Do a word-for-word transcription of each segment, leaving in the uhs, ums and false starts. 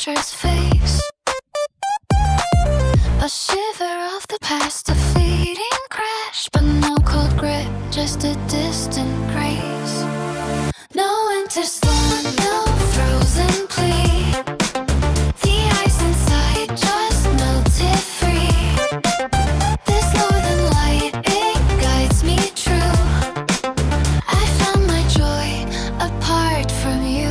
future's face. A shiver of the past, a fleeting crash, but no cold grip, just a distant grace. No winter storm, no frozen plea. The ice inside just melted free. This northern light, it guides me true. I found my joy apart from you.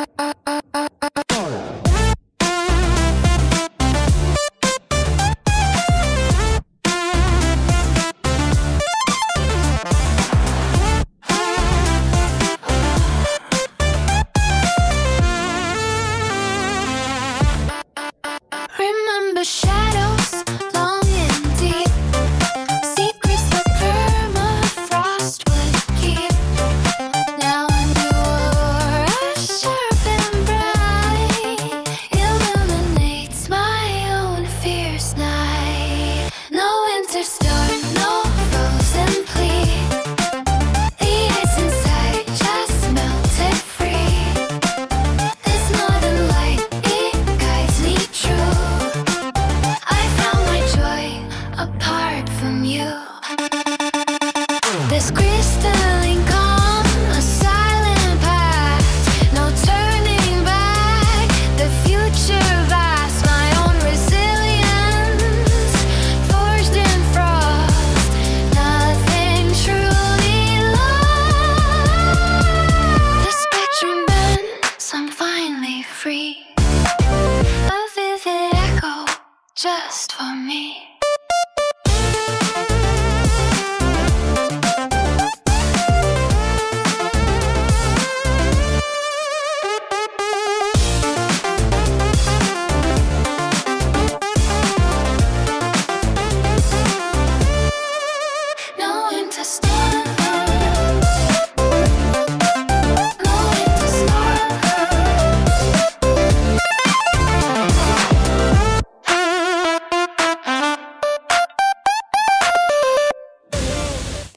Remember shadows, long and deep, secrets that permafrost would keep. Now a new aura, sharp and bright, illuminates my own fierce night. No winter storm, no frozen plea. The ice inside just melted free. This northern light, it guides me true. I found my joy apart from you. This crystalline calm, a silent path, no turning back, the future vast, my own resilience, forged in frost, nothing truly lost. The spectrum bends, I'm finally free, a vivid echo just for me.